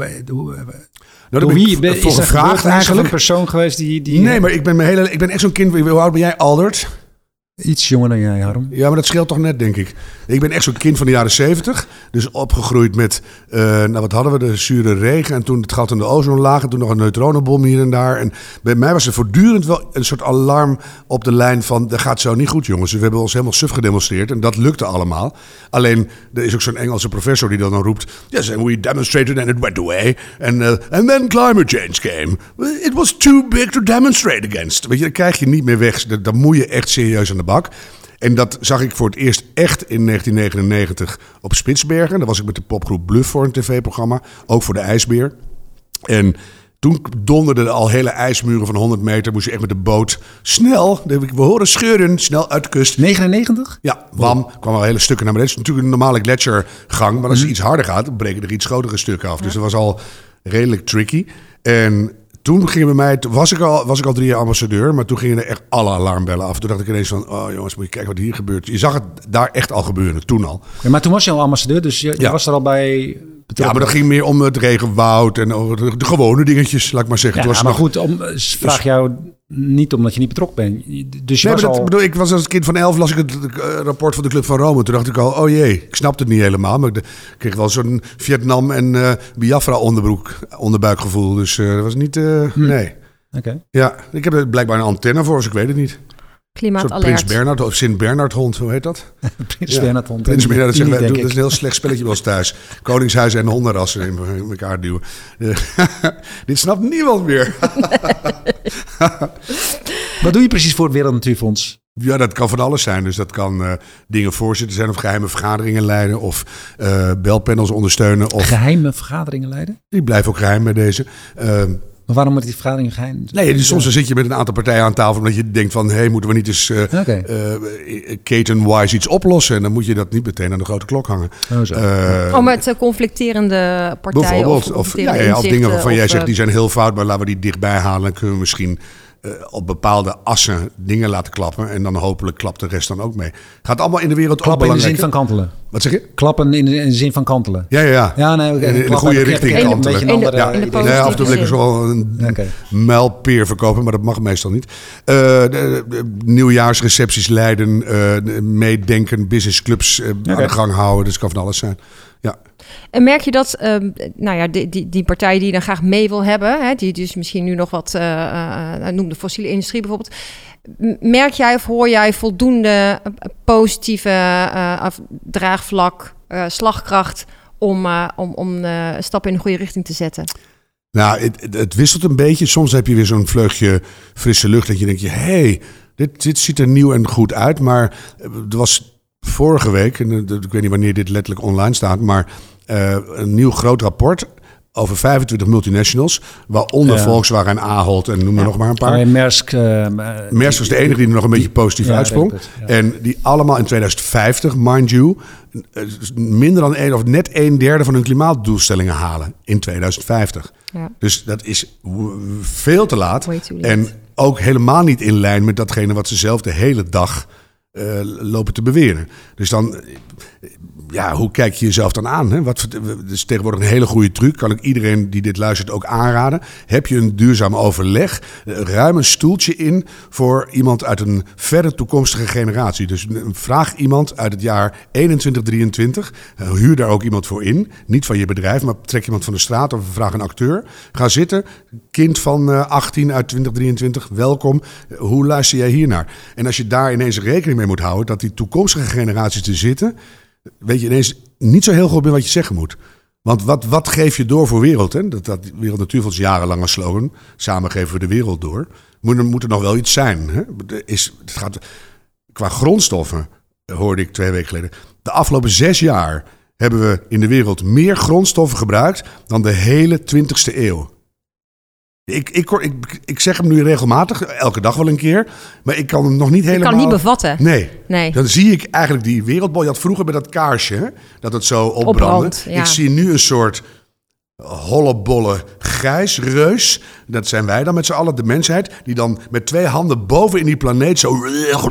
Nou, wie ben voor gevraagd eigenlijk een persoon geweest die Nee, maar ik ben echt zo'n kind. Hoe oud ben jij, Aldert? Iets jonger dan jij, Harm. Ja, maar dat scheelt toch net, denk ik. Ik ben echt zo'n kind van de jaren 70. Dus opgegroeid met, wat hadden we? De zure regen. En toen het gat in de ozonlaag. En toen nog een neutronenbom hier en daar. En bij mij was er voortdurend wel een soort alarm op de lijn van, dat gaat zo niet goed, jongens. We hebben ons helemaal suf gedemonstreerd. En dat lukte allemaal. Alleen, er is ook zo'n Engelse professor die dan roept, yes, and we demonstrated and it went away. And then climate change came. It was too big to demonstrate against. Weet je, dat krijg je niet meer weg. Dan moet je echt serieus aan de bak. En dat zag ik voor het eerst echt in 1999 op Spitsbergen. Daar was ik met de popgroep Bluff voor een tv-programma. Ook voor de ijsbeer. En toen donderden er al hele ijsmuren van 100 meter. Moest je echt met de boot snel, we horen scheuren, snel uit de kust. 99? Ja, kwam al hele stukken naar beneden. Het is natuurlijk een normale gletsjergang. Maar als het iets harder gaat, dan breken er iets grotere stukken af. Dus dat was al redelijk tricky. En toen gingen bij mij, was ik al 3 jaar ambassadeur, maar toen gingen er echt alle alarmbellen af. Toen dacht ik ineens van, oh jongens, moet je kijken wat hier gebeurt. Je zag het daar echt al gebeuren, toen al. Ja, maar toen was je al ambassadeur, dus je was er al bij betrokken. Ja, maar dat ging meer om het regenwoud en over de gewone dingetjes, laat ik maar zeggen. Ja, maar goed, vraag jou niet omdat je niet betrokken bent. Dus je ik was als kind van 11, las ik het rapport van de Club van Rome. Toen dacht ik al, oh jee, ik snapte het niet helemaal. Maar ik kreeg wel zo'n Vietnam en Biafra onderbuikgevoel. Dus dat was niet, nee. Okay. Ja, ik heb er blijkbaar een antenne voor, dus ik weet het niet. Klimaatalert. Prins Bernhard of Sint-Bernard hond, hoe heet dat? Prins Bernhard hond. Prins Bernhard, dat is een heel slecht spelletje bij ons thuis. Koningshuis en hondenrassen in elkaar duwen. Dit snapt niemand meer. Wat doe je precies voor het Wereld Natuurfonds? Ja, dat kan van alles zijn. Dus dat kan dingen voorzitten zijn of geheime vergaderingen leiden of belpanels ondersteunen. Of geheime vergaderingen leiden? Die blijven ook geheim bij deze. Maar waarom moet die vergadering geheim? Nee, dus soms zit je met een aantal partijen aan tafel omdat je denkt van, moeten we niet eens keten-wise iets oplossen? En dan moet je dat niet meteen aan de grote klok hangen. Met conflicterende partijen bijvoorbeeld, of dingen waarvan jij zegt, die zijn heel fout, maar laten we die dichtbij halen. Dan kunnen we misschien op bepaalde assen dingen laten klappen. En dan hopelijk klapt de rest dan ook mee. Gaat allemaal in de wereld klappen ook in de belangrijk. zin van kantelen. Wat zeg je? Klappen in de zin van kantelen. Ja. Ja, nee, in de goede richting kantelen. in de positieve Nee, af en toe wil ik zin. zo een muilpeer verkopen, maar dat mag meestal niet. De nieuwjaarsrecepties leiden, meedenken, businessclubs aan de gang houden. Dus het kan van alles zijn. Ja. En merk je dat, die partij die je dan graag mee wil hebben, hè, die dus misschien nu nog wat, noem de fossiele industrie bijvoorbeeld. Merk jij of hoor jij voldoende positieve draagvlak, slagkracht om stappen in de goede richting te zetten? Nou, het wisselt een beetje. Soms heb je weer zo'n vleugje frisse lucht dat je denkt, hey, dit ziet er nieuw en goed uit. Maar er was vorige week, en ik weet niet wanneer dit letterlijk online staat, maar een nieuw groot rapport over 25 multinationals, waaronder Volkswagen en Ahold en noem maar nog maar een paar. Maersk was de enige die er nog een beetje positief uitsprong. En die allemaal in 2050, mind you, minder dan of net 1/3 van hun klimaatdoelstellingen halen in 2050. Ja. Dus dat is veel te laat. En ook helemaal niet in lijn met datgene wat ze zelf de hele dag lopen te beweren. Dus dan, hoe kijk je jezelf dan aan? Hè? Dus tegenwoordig een hele goede truc. Kan ik iedereen die dit luistert ook aanraden. Heb je een duurzaam overleg? Ruim een stoeltje in voor iemand uit een verre toekomstige generatie. Dus vraag iemand uit het jaar 2123. Huur daar ook iemand voor in. Niet van je bedrijf, maar trek iemand van de straat of vraag een acteur. Ga zitten. Kind van 18 uit 2023. Welkom. Hoe luister jij hiernaar? En als je daar ineens rekening mee moet houden dat die toekomstige generaties er zitten, weet je ineens niet zo heel goed meer wat je zeggen moet. Want wat geef je door voor wereld? Hè? Dat Wereld Natuurfonds jarenlange slogan. Samen geven we de wereld door. Moet er nog wel iets zijn. Hè? Het gaat, qua grondstoffen, hoorde ik 2 weken geleden. De afgelopen 6 jaar hebben we in de wereld meer grondstoffen gebruikt dan de hele 20e eeuw. Ik zeg hem nu regelmatig, elke dag wel een keer. Maar ik kan hem nog niet helemaal... Ik kan het niet bevatten. Nee. Dan zie ik eigenlijk die wereldbol. Je had vroeger met dat kaarsje, hè, dat het zo opbrandde. Ja. Ik zie nu een soort hollebolle grijsreus. Dat zijn wij dan met z'n allen, de mensheid. Die dan met 2 handen boven in die planeet zo...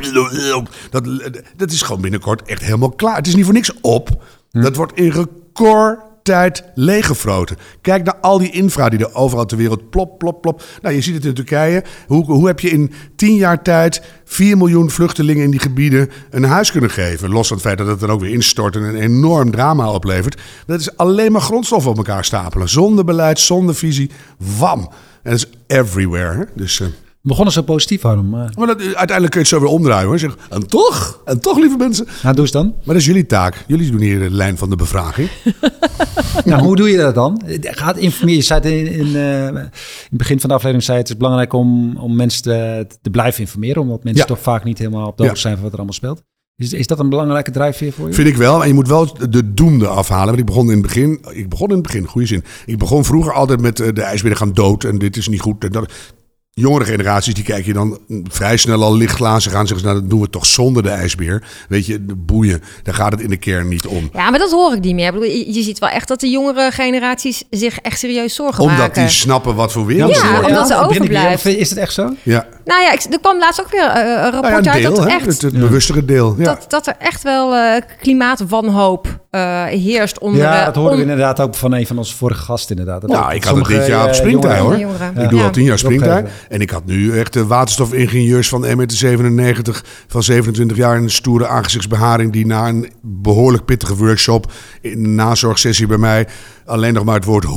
Dat is gewoon binnenkort echt helemaal klaar. Het is niet voor niks op. Dat wordt in record tijd leeggefroten. Kijk naar al die infra die er overal ter wereld plop. Nou, je ziet het in Turkije. Hoe heb je in 10 jaar tijd 4 miljoen vluchtelingen in die gebieden een huis kunnen geven? Los van het feit dat het dan ook weer instort en een enorm drama oplevert. Dat is alleen maar grondstoffen op elkaar stapelen. Zonder beleid, zonder visie. Wam. En dat is everywhere. Hè? Dus... We begonnen zo positief, Harm. Maar uiteindelijk kun je het zo weer omdraaien, hoor. Zeg, en toch, lieve mensen. Nou, doe eens dan. Maar dat is jullie taak. Jullie doen hier de lijn van de bevraging. Nou, hoe doe je dat dan? Gaat informeren. Je zei in het begin van de aflevering het is belangrijk om mensen te blijven informeren, omdat mensen toch vaak niet helemaal op de hoogte zijn van wat er allemaal speelt. Is dat een belangrijke drijfveer voor je? Vind ik wel. En je moet wel de doemde afhalen. Want ik begon in het begin, goede zin. Ik begon vroeger altijd met de ijsberen gaan dood en dit is niet goed en dat. Jongere generaties, die kijken je dan vrij snel al lichtglazen gaan. Zeggen ze, nou, dat doen we toch zonder de ijsbeer. Weet je, de boeien, daar gaat het in de kern niet om. Ja, maar dat hoor ik niet meer. Ik bedoel, je ziet wel echt dat de jongere generaties zich echt serieus zorgen maken. Omdat die snappen wat voor wereld er wordt. Omdat ze overblijft. Is het echt zo? Ja. Nou ja, er kwam laatst ook weer een rapport uit. Deel, dat echt, het bewustere deel. Ja. Dat er echt wel klimaatwanhoop heerst onder... Ja, dat hoorden we inderdaad ook van een van onze vorige gasten inderdaad. Nou, ik had het dit jaar op springtij, hoor. Ik doe al 10 jaar springtij. En ik had nu echt de waterstofingenieurs van M97 van 27 jaar een stoere aangezichtsbeharing die na een behoorlijk pittige workshop in een nazorgsessie bij mij alleen nog maar het woord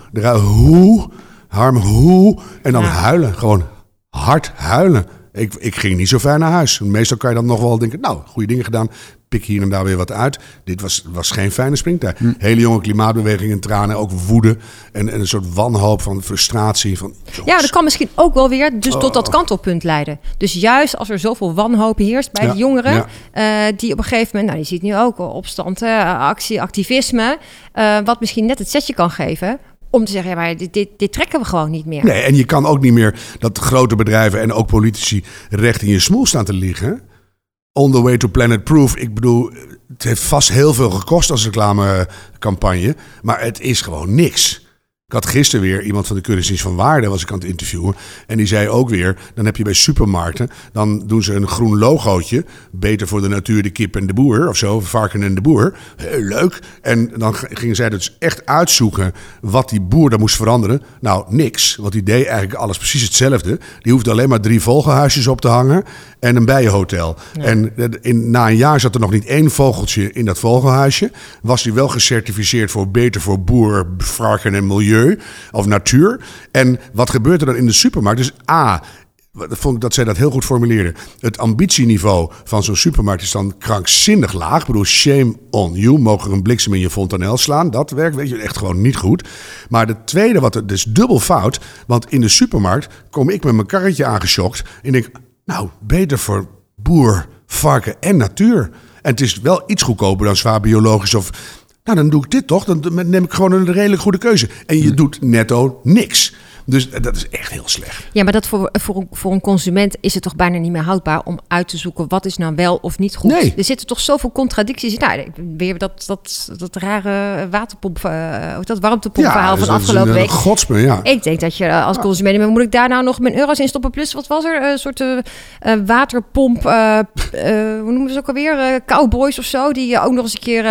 hoe, en dan huilen. Gewoon hard huilen. Ik ging niet zo ver naar huis. Meestal kan je dan nog wel denken, nou, goede dingen gedaan. Pik hier en daar weer wat uit. Dit was geen fijne springtijd. Hele jonge klimaatbeweging en tranen, ook woede en een soort wanhoop van frustratie. Ja, dat kan misschien ook wel weer tot dat kantelpunt leiden. Dus juist als er zoveel wanhoop heerst bij de jongeren, die op een gegeven moment, nou, je ziet nu ook opstand, actie, activisme, wat misschien net het setje kan geven om te zeggen, ja, maar dit trekken we gewoon niet meer. Nee, en je kan ook niet meer dat grote bedrijven en ook politici recht in je smoel staan te liggen. On the way to Planet Proof. Ik bedoel, het heeft vast heel veel gekost als reclamecampagne. Maar het is gewoon niks. Ik had gisteren weer iemand van de Keuringsdienst van Waarde was ik aan het interviewen. En die zei ook weer, dan heb je bij supermarkten, dan doen ze een groen logootje. Beter voor de natuur, de kip en de boer of zo, varken en de boer. Heel leuk. En dan gingen zij dus echt uitzoeken wat die boer dan moest veranderen. Nou, niks. Want die deed eigenlijk alles precies hetzelfde. Die hoefde alleen maar 3 vogelhuisjes op te hangen en een bijenhotel. Ja. En na een jaar zat er nog niet 1 vogeltje in dat vogelhuisje. Was die wel gecertificeerd voor beter voor boer, varken en milieu. Of natuur. En wat gebeurt er dan in de supermarkt? Dus vond ik dat zij dat heel goed formuleerden. Het ambitieniveau van zo'n supermarkt is dan krankzinnig laag. Ik bedoel, shame on you. Mogen er een bliksem in je fontanel slaan? Dat werkt, weet je, echt gewoon niet goed. Maar de tweede, wat het is dubbel fout. Want in de supermarkt kom ik met mijn karretje aangeschokt. En denk, nou, beter voor boer, varken en natuur. En het is wel iets goedkoper dan zwaar biologisch of... Nou, dan doe ik dit toch? Dan neem ik gewoon een redelijk goede keuze. En je doet netto niks. Dus dat is echt heel slecht. Ja, maar dat voor een consument is het toch bijna niet meer houdbaar om uit te zoeken wat is nou wel of niet goed. Nee. Er zitten toch zoveel contradicties in. Nou, weer dat rare warmtepompverhaal van afgelopen week. Godsme, ja. Ik denk dat je als consument, maar moet ik daar nou nog mijn euro's in stoppen? Plus, wat was er? Een soort waterpomp, hoe noemen ze ook alweer? Cowboys of zo, die ook nog eens een keer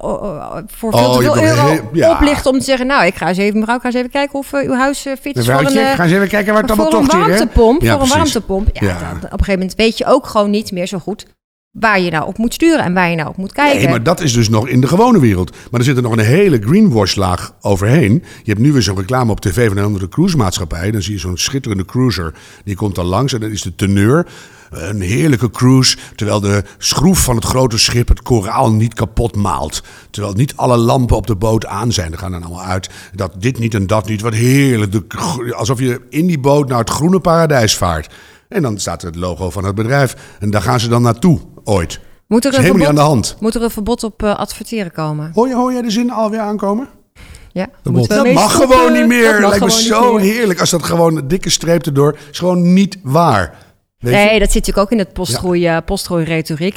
voor veel te veel euro oplichten om te zeggen, nou, ik ga eens even kijken of uw huis fit is. Ga eens even kijken waar het allemaal toch voor een warmtepomp. Ja, voor een warmtepomp. Ja, dan, op een gegeven moment weet je ook gewoon niet meer zo goed waar je nou op moet sturen en waar je nou op moet kijken. Nee, maar dat is dus nog in de gewone wereld. Maar er zit er nog een hele greenwash-laag overheen. Je hebt nu weer zo'n reclame op tv van een andere cruisemaatschappij. Dan zie je zo'n schitterende cruiser. Die komt dan langs en dat is de teneur. Een heerlijke cruise, terwijl de schroef van het grote schip het koraal niet kapot maalt. Terwijl niet alle lampen op de boot aan zijn. Er gaan dan allemaal uit dat dit niet en dat niet. Wat heerlijk. Alsof je in die boot naar het groene paradijs vaart. En dan staat er het logo van het bedrijf. En daar gaan ze dan naartoe, ooit. Moet er dat is helemaal niet aan de hand. Moet er een verbod op adverteren komen? Hoor jij de zin alweer aankomen? Ja, dat mag gewoon niet meer. Lijkt me zo heerlijk als dat gewoon een dikke streep erdoor is. Gewoon niet waar. Nee, dat zit natuurlijk ook in het postgroei-retoriek.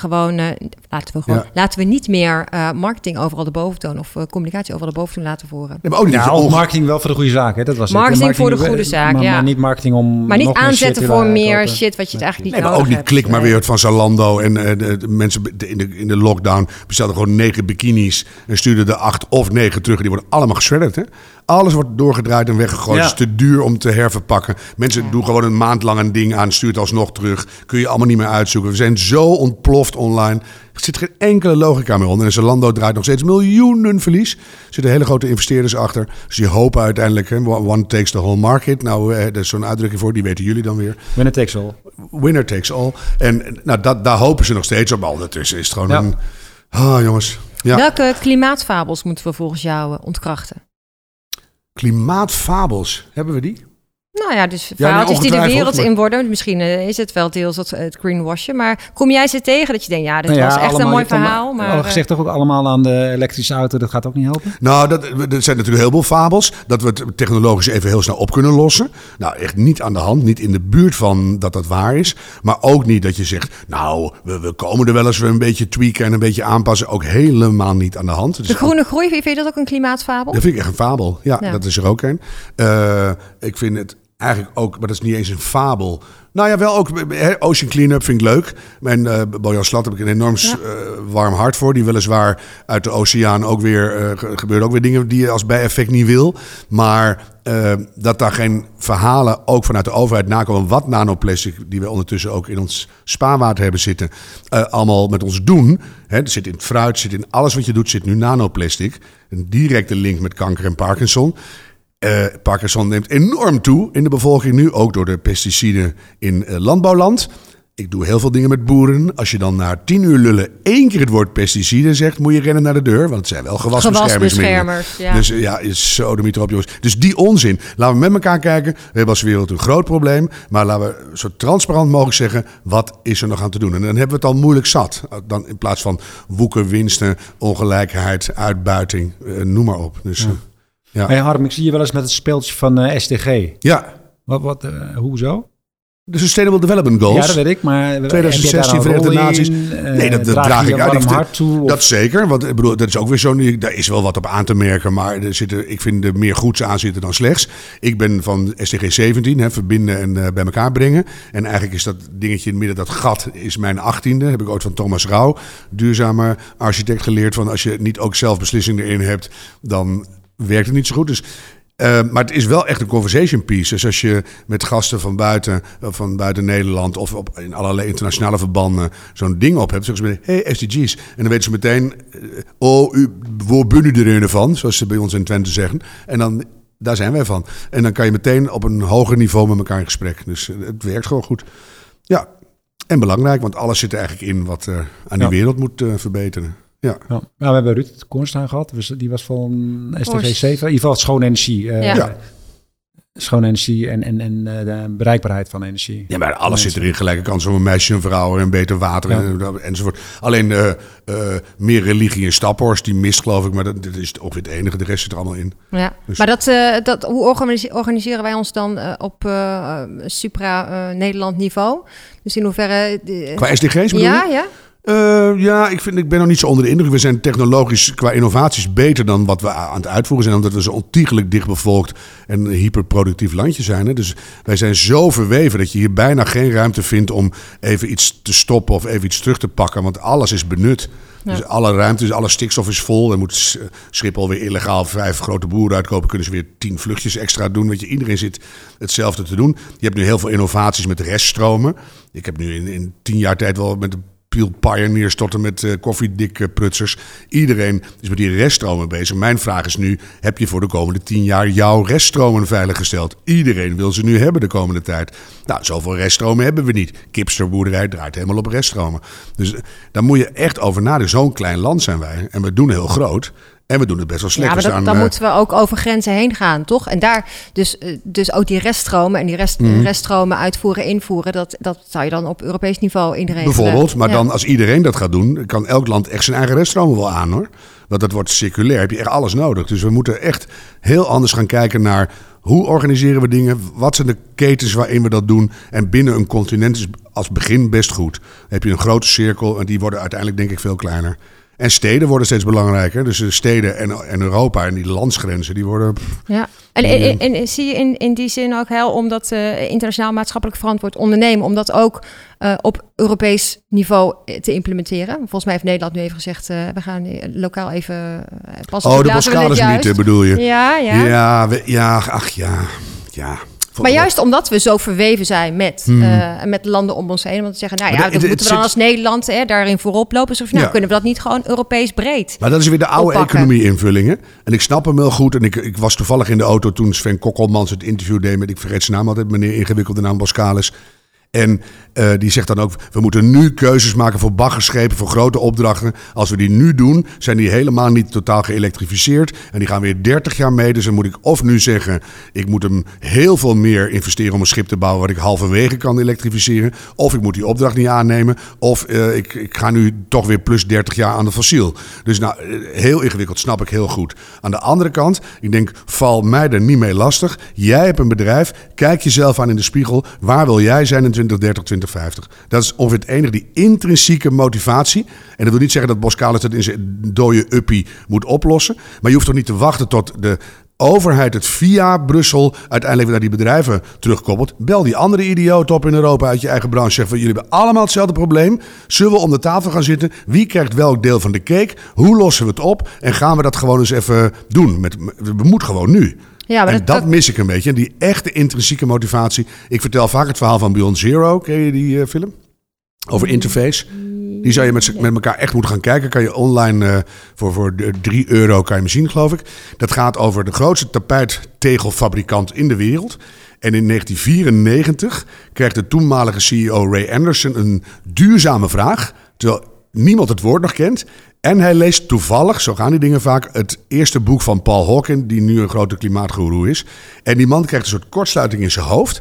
Laten we niet meer marketing overal erboven tonen of communicatie overal erboven toe laten voeren. Nee, maar ook niet marketing wel voor de goede zaak, hè? Dat was marketing voor de goede zaak, maar niet marketing om. Maar niet aanzetten voor meer shit wat je het eigenlijk niet nodig hebt. Maar ook niet klik maar weer het van Zalando en de mensen in de lockdown bestelden gewoon 9 bikinis en stuurden er 8 of 9 terug. Die worden allemaal geschredderd, hè? Alles wordt doorgedraaid en weggegooid. Het is te duur om te herverpakken. Mensen doen gewoon een maand lang een ding aan, stuurt alsnog terug. Kun je allemaal niet meer uitzoeken. We zijn zo ontploft online. Er zit geen enkele logica meer onder. En Zalando draait nog steeds miljoenen verlies. Er zitten hele grote investeerders achter. Dus die hopen uiteindelijk, one takes the whole market. Nou, er is zo'n uitdrukking voor, die weten jullie dan weer. Winner takes all. Winner takes all. En nou, daar hopen ze nog steeds op. Ondertussen is het gewoon een... jongens. Ja. Welke klimaatfabels moeten we volgens jou ontkrachten? Klimaatfabels, hebben we die? Nou ja, dus verhaaltjes die de wereld in worden. Misschien is het wel deels het greenwashen. Maar kom jij ze tegen dat je denkt, dit was echt een mooi verhaal. Maar gezegd toch ook allemaal aan de elektrische auto, dat gaat ook niet helpen? Nou, er zijn natuurlijk heel veel fabels. Dat we het technologisch even heel snel op kunnen lossen. Nou, echt niet aan de hand. Niet in de buurt van dat waar is. Maar ook niet dat je zegt, nou, we komen er wel eens weer een beetje tweaken en een beetje aanpassen. Ook helemaal niet aan de hand. Dus de groene groei, vind je dat ook een klimaatfabel? Dat vind ik echt een fabel. Ja. Dat is er ook een. Ik vind het eigenlijk ook, maar dat is niet eens een fabel. Nou ja, wel ook Ocean Cleanup vind ik leuk. En Bojan Slat heb ik een enorm warm hart voor. Die weliswaar uit de oceaan ook weer gebeuren ook weer dingen die je als bijeffect niet wil. Maar dat daar geen verhalen ook vanuit de overheid nakomen wat nanoplastic, die we ondertussen ook in ons spaarwater hebben zitten, allemaal met ons doen. Er zit in het fruit, zit in alles wat je doet, zit nu nanoplastic. Een directe link met kanker en Parkinson. Parkinson neemt enorm toe in de bevolking nu, ook door de pesticiden in landbouwland. Ik doe heel veel dingen met boeren. Als je dan na 10 uur lullen 1 keer het woord pesticiden zegt, moet je rennen naar de deur. Want het zijn wel gewasbeschermingsmiddelen. Ja. Dus is zo de mythe op, jongens. Dus die onzin. Laten we met elkaar kijken. We hebben als wereld een groot probleem. Maar laten we zo transparant mogelijk zeggen, wat is er nog aan te doen? En dan hebben we het al moeilijk zat. Dan in plaats van woeken, winsten, ongelijkheid, uitbuiting, noem maar op. Dus... Ja. Hey Harm, ik zie je wel eens met het speeltje van SDG. Ja. Hoezo? De Sustainable Development Goals. Ja, dat weet ik, maar 2016 Verenigde Naties. Nee, dat draag ik uit. Hart toe, dat zeker, want ik bedoel, dat is ook weer zo'n. Daar is wel wat op aan te merken, maar ik vind er meer goeds aan zitten dan slechts. Ik ben van SDG 17, verbinden en bij elkaar brengen. En eigenlijk is dat dingetje in het midden, dat gat, is mijn 18e. Heb ik ooit van Thomas Rauw, duurzame architect, geleerd. Van als je niet ook zelf beslissingen erin hebt, dan werkt het niet zo goed. Dus. Maar het is wel echt een conversation piece. Dus als je met gasten van buiten Nederland of in allerlei internationale verbanden zo'n ding op hebt, zeggen ze meteen, hey, SDG's. En dan weten ze meteen, waar ben u erin van? Zoals ze bij ons in Twente zeggen. En dan, daar zijn wij van. En dan kan je meteen op een hoger niveau met elkaar in gesprek. Dus het werkt gewoon goed. Ja, en belangrijk, want alles zit er eigenlijk in wat aan die wereld moet verbeteren. Ja. Nou, we hebben Ruud Kornstein gehad. Die was van SDG 7. In ieder geval schone energie. Schone energie en de bereikbaarheid van energie. Ja, maar alles zit erin. Gelijke kansen voor een meisje en vrouw en beter water enzovoort. Alleen meer religie en Staphorst, die mist geloof ik. Maar dat is ongeveer het enige. De rest zit er allemaal in. Ja, dus. Maar hoe organiseren wij ons dan op supra-Nederland niveau? Dus in hoeverre... Qua SDG's bedoel je? Ja. Ik ben nog niet zo onder de indruk. We zijn technologisch qua innovaties beter dan wat we aan het uitvoeren zijn. Omdat we zo ontiegelijk dichtbevolkt en een hyperproductief landje zijn. Hè. Dus wij zijn zo verweven dat je hier bijna geen ruimte vindt om even iets te stoppen of even iets terug te pakken. Want alles is benut. Ja. Dus alle ruimte, alle stikstof is vol. Dan moet Schiphol weer illegaal 5 grote boeren uitkopen. Kunnen ze weer 10 vluchtjes extra doen. Weet je, iedereen zit hetzelfde te doen. Je hebt nu heel veel innovaties met reststromen. Ik heb nu in 10 jaar tijd wel met de Pioneers tot en met koffiedik prutsers. Iedereen is met die reststromen bezig. Mijn vraag is nu, heb je voor de komende 10 jaar jouw reststromen veiliggesteld? Iedereen wil ze nu hebben de komende tijd. Nou, zoveel reststromen hebben we niet. Kipsterboerderij draait helemaal op reststromen. Dus daar moet je echt over nadenken. Zo'n klein land zijn wij. En we doen heel groot. En we doen het best wel slecht. Ja, maar dan moeten we ook over grenzen heen gaan, toch? En daar dus ook die reststromen en die reststromen uitvoeren, invoeren, dat zou je dan op Europees niveau inregelen. Bijvoorbeeld, maar dan als iedereen dat gaat doen, kan elk land echt zijn eigen reststromen wel aan, hoor. Want dat wordt circulair, heb je echt alles nodig. Dus we moeten echt heel anders gaan kijken naar hoe organiseren we dingen, wat zijn de ketens waarin we dat doen. En binnen een continent is als begin best goed. Dan heb je een grote cirkel en die worden uiteindelijk denk ik veel kleiner. En steden worden steeds belangrijker. Dus de steden en Europa en die landsgrenzen, die worden... Ja, en zie je in die zin ook heel om dat internationaal maatschappelijk verantwoord ondernemen, om dat ook op Europees niveau te implementeren? Volgens mij heeft Nederland nu even gezegd, we gaan lokaal even passen. Oh, de Boskalis-mythe bedoel je? Ja. Ja. Maar juist omdat we zo verweven zijn met landen om ons heen. Want te zeggen, nou ja, dan moeten we dan als Nederland daarin voorop lopen. Dus kunnen we dat niet gewoon Europees breed Maar dat is weer de oude economie-invulling. Hè? En ik snap hem heel goed. En ik was toevallig in de auto toen Sven Kokkelmans het interview deed met, ik vergeet zijn naam altijd, meneer ingewikkelde naam Boskalis. En die zegt dan ook, we moeten nu keuzes maken voor baggerschepen, voor grote opdrachten. Als we die nu doen, zijn die helemaal niet totaal geëlektrificeerd. En die gaan weer 30 jaar mee. Dus dan moet ik of nu zeggen, ik moet hem heel veel meer investeren om een schip te bouwen wat ik halverwege kan elektrificeren. Of ik moet die opdracht niet aannemen. Of ik ga nu toch weer plus 30 jaar aan de fossiel. Dus nou, heel ingewikkeld, snap ik heel goed. Aan de andere kant, ik denk, val mij er niet mee lastig. Jij hebt een bedrijf, kijk jezelf aan in de spiegel. Waar wil jij zijn in 2030, 2050? Dat is ongeveer het enige, die intrinsieke motivatie. En dat wil niet zeggen dat Boskalis het in zijn dode uppie moet oplossen. Maar je hoeft toch niet te wachten tot de overheid het via Brussel uiteindelijk weer naar die bedrijven terugkoppelt. Bel die andere idioot op in Europa uit je eigen branche. Zeg van, jullie hebben allemaal hetzelfde probleem. Zullen we om de tafel gaan zitten? Wie krijgt welk deel van de cake? Hoe lossen we het op? En gaan we dat gewoon eens even doen? We moeten gewoon nu. Ja, maar en dat mis ik een beetje. Die echte intrinsieke motivatie. Ik vertel vaak het verhaal van Beyond Zero. Ken je die film? Over interface. Die zou je met elkaar echt moeten gaan kijken. Kan je online voor €3 kan je hem zien, geloof ik. Dat gaat over de grootste tapijttegelfabrikant in de wereld. En in 1994 krijgt de toenmalige CEO Ray Anderson een duurzame vraag, terwijl niemand het woord nog kent. En hij leest toevallig, zo gaan die dingen vaak, het eerste boek van Paul Hawken, die nu een grote klimaatgoeroe is. En die man krijgt een soort kortsluiting in zijn hoofd.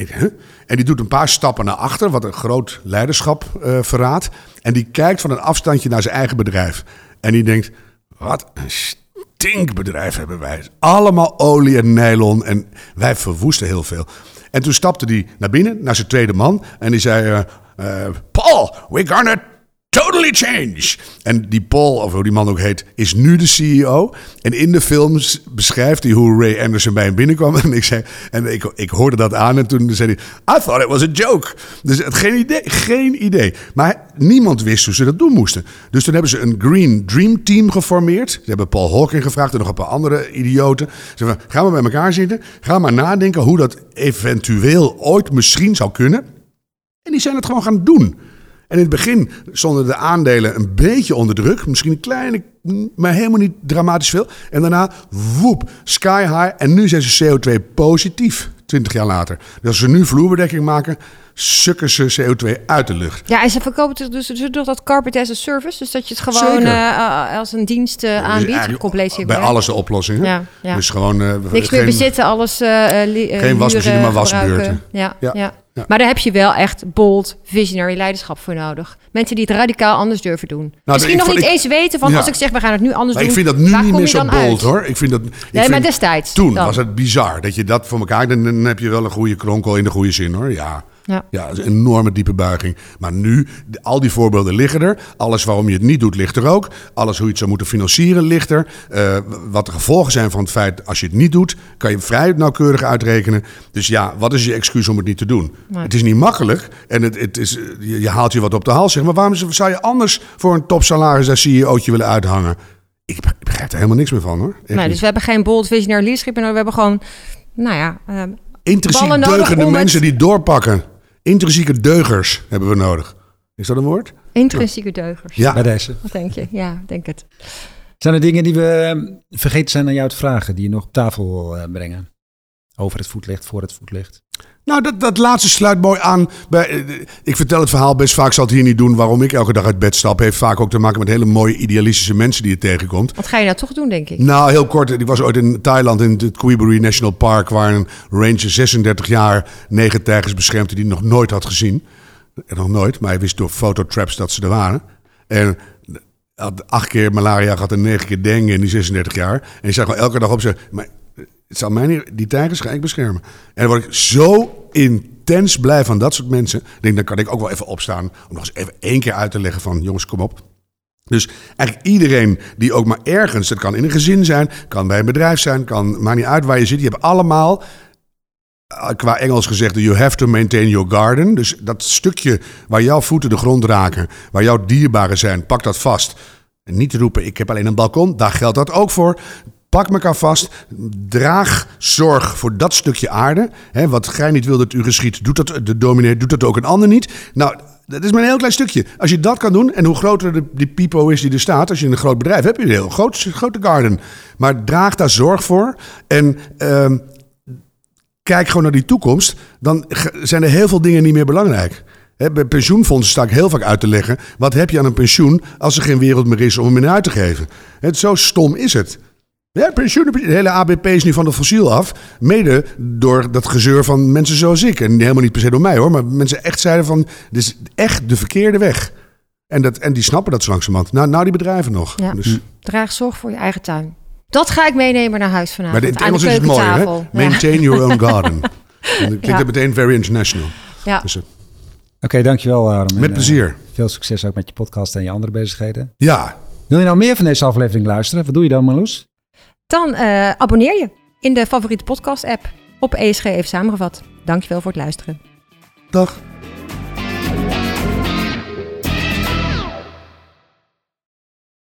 En die doet een paar stappen naar achter, wat een groot leiderschap verraadt. En die kijkt van een afstandje naar zijn eigen bedrijf. En die denkt, wat een stinkbedrijf hebben wij. Allemaal olie en nylon en wij verwoesten heel veel. En toen stapte hij naar binnen, naar zijn tweede man. En die zei, Paul, we're gonna totally change. En die Paul, of hoe die man ook heet, is nu de CEO. En in de film beschrijft hij hoe Ray Anderson bij hem binnenkwam. En ik hoorde dat aan en toen zei hij, I thought it was a joke. Dus geen idee. Maar niemand wist hoe ze dat doen moesten. Dus toen hebben ze een Green Dream Team geformeerd. Ze hebben Paul Hawking gevraagd en nog een paar andere idioten. Ze zeiden, gaan we bij elkaar zitten. Ga maar nadenken hoe dat eventueel ooit misschien zou kunnen. En die zijn het gewoon gaan doen. En in het begin stonden de aandelen een beetje onder druk. Misschien een kleine, maar helemaal niet dramatisch veel. En daarna, woep, sky high. En nu zijn ze CO2 positief, 20 jaar later. Dus als ze nu vloerbedekking maken, sukken ze CO2 uit de lucht. Ja, en ze verkopen het dus door dat carpet as a service. Dus dat je het gewoon als een dienst aanbiedt. Compleet bij alles de oplossing. Hè? Ja. Dus gewoon... niks meer bezitten, alles geen wasmachine, maar wasbeurten. Ja. Maar daar heb je wel echt bold, visionary leiderschap voor nodig. Mensen die het radicaal anders durven doen. Misschien nog niet eens weten van als ik zeg, we gaan het nu anders doen. Ik vind dat nu niet meer zo bold hoor. Maar destijds. Toen was het bizar dat je dat voor elkaar... Dan heb je wel een goede kronkel in de goede zin hoor, ja. Ja, dat is een enorme diepe buiging. Maar nu, al die voorbeelden liggen er. Alles waarom je het niet doet, ligt er ook. Alles hoe je het zou moeten financieren, ligt er. Wat de gevolgen zijn van het feit, als je het niet doet, kan je vrij nauwkeurig uitrekenen. Dus ja, wat is je excuus om het niet te doen? Nee. Het is niet makkelijk en je haalt je wat op de hals. Zeg maar waarom zou je anders voor een topsalaris als CEO'tje willen uithangen? Ik begrijp er helemaal niks meer van hoor. Nee, dus we hebben geen bold, visionary leadership. We hebben gewoon, intrinsiek deugende mensen die doorpakken. Intrinsieke deugers hebben we nodig. Is dat een woord? Intrinsieke deugers. Ja, bij deze. Wat denk je? Ja, denk het. Zijn er dingen die we vergeten zijn aan jou te vragen, die je nog op tafel wil brengen? Over het voetlicht, voor het voetlicht? Nou, dat laatste sluit mooi aan. Ik vertel het verhaal best vaak, zal het hier niet doen, waarom ik elke dag uit bed stap. Heeft vaak ook te maken met hele mooie idealistische mensen die je tegenkomt. Wat ga je nou toch doen, denk ik? Nou, heel kort. Ik was ooit in Thailand in het Kuibury National Park, waar een ranger 36 jaar 9 tijgers beschermde die hij nog nooit had gezien. Nog nooit, maar hij wist door fototraps dat ze er waren. En had 8 keer malaria gehad en 9 keer dengue in die 36 jaar. En hij zei gewoon elke dag op maar het zal mij niet, die tijgers ga ik beschermen. En dan word ik zo intens blij van dat soort mensen. Ik denk, dan kan ik ook wel even opstaan om nog eens even 1 keer uit te leggen van, jongens, kom op. Dus eigenlijk iedereen die ook maar ergens, het kan in een gezin zijn, kan bij een bedrijf zijn, maakt niet uit waar je zit. Je hebt allemaal, qua Engels gezegd, you have to maintain your garden. Dus dat stukje waar jouw voeten de grond raken, waar jouw dierbaren zijn, pak dat vast. En niet roepen, ik heb alleen een balkon, daar geldt dat ook voor. Pak elkaar vast, draag zorg voor dat stukje aarde. Hè, wat gij niet wil dat u geschiet, doet dat de dominee, doet dat ook een ander niet. Nou, dat is maar een heel klein stukje. Als je dat kan doen, en hoe groter die pipo is die er staat, als je een groot bedrijf hebt, heb je een heel grote garden. Maar draag daar zorg voor en kijk gewoon naar die toekomst. Dan zijn er heel veel dingen niet meer belangrijk. Bij pensioenfondsen sta ik heel vaak uit te leggen, wat heb je aan een pensioen als er geen wereld meer is om hem in uit te geven? Zo stom is het. Ja, pensioen, de hele ABP is nu van het fossiel af. Mede door dat gezeur van mensen zoals ik. En helemaal niet per se door mij hoor. Maar mensen echt zeiden van, dit is echt de verkeerde weg. En die snappen dat zo langzamerhand. Nou die bedrijven nog. Ja. Dus. Draag zorg voor je eigen tuin. Dat ga ik meenemen naar huis vanavond. Maar in het Engels is het mooi hè? Maintain your own garden. En dat klinkt meteen very international. Ja. Dus, Oké, dankjewel Aram. Met plezier. Veel succes ook met je podcast en je andere bezigheden. Ja. Wil je nou meer van deze aflevering luisteren? Wat doe je dan, Marloes? Dan abonneer je in de favoriete podcast-app op ESG Even Samengevat. Dankjewel voor het luisteren. Dag.